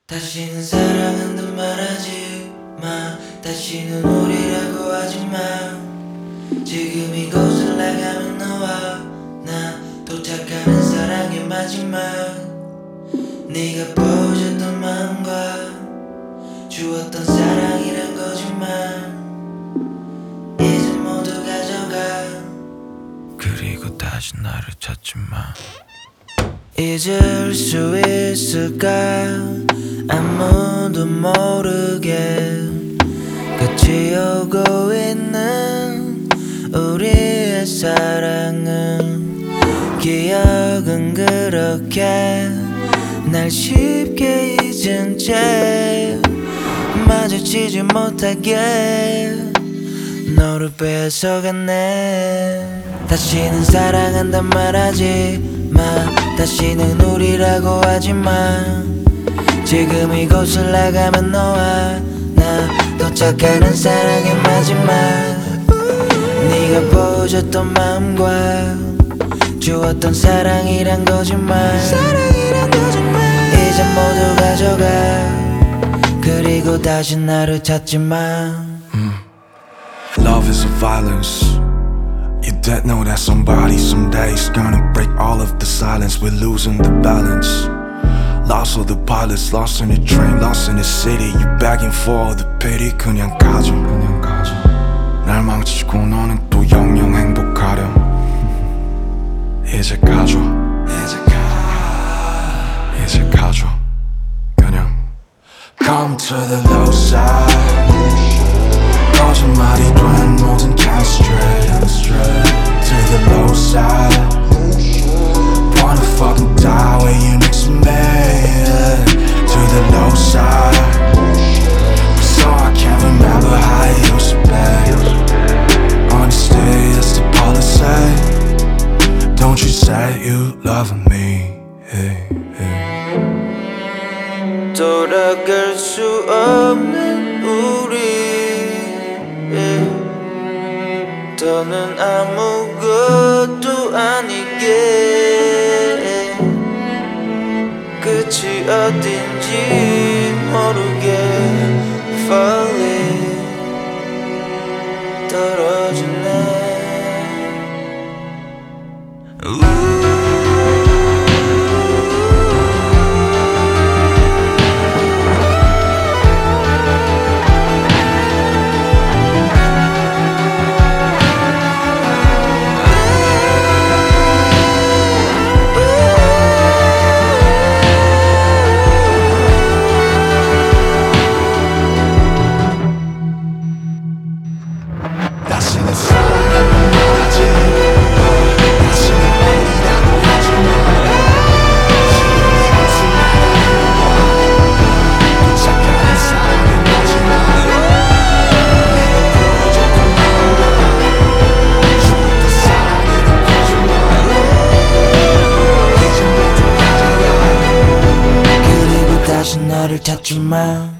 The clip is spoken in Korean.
다시는 사랑한다 말하지 마. 다시는 우리라고 하지 마. 지금 이곳을 나가면 너와 나 도착하는 사랑의 마지막. 네가 보여줬던 마음과 주었던 사랑이란 거짓말 이제 모두 가져가. 그리고 다시 나를 찾지 마. 잊을 수 있을까? 아무도 모르게 같이 오고 있는 우리의 사랑은 기억은 그렇게 날 쉽게 잊은 채 마주치지 못하게 너를 뺏어갔네. 다시는 사랑한단 말하지 마. 다시는 우리라고 하지 마. 지금 이곳을 나가면 너와 나 도착하는 사랑의 마지막. 네가 보여줬던 마음과 주었던 사랑이란 거짓말 이제 모두 가져가. 그리고 다시 나를 찾지 마. Love is a violence. You don't know that somebody someday is gonna break all of the silence. We're losing the balance. Lost all the pilots, lost in the train, lost in the city. You begging for the pity. 그냥 가져. 날 망치고 너는 또 영영 행복하렴. 이제 가져. 이제 가져. 그냥 Come to the low side. 거짓말이 된 모든 can straight to the low side. Wanna fucking die where you next to me. To the low side. So I can't remember how it used to be. Honesty is the policy. Don't you say you love me. 돌아갈 수 없는 우리 더는 아무것도 아니게 끝이 어딘지 모르게 falling 떨어지네. 다시는 사랑하지 다시는 우리라고 하지 마. 도착하는 사랑의 마지막. 내가 보여줬던 마음과 주었던 사랑이란 거짓말 이제 모두 가져가. 그리고 다시 나를 찾지 마.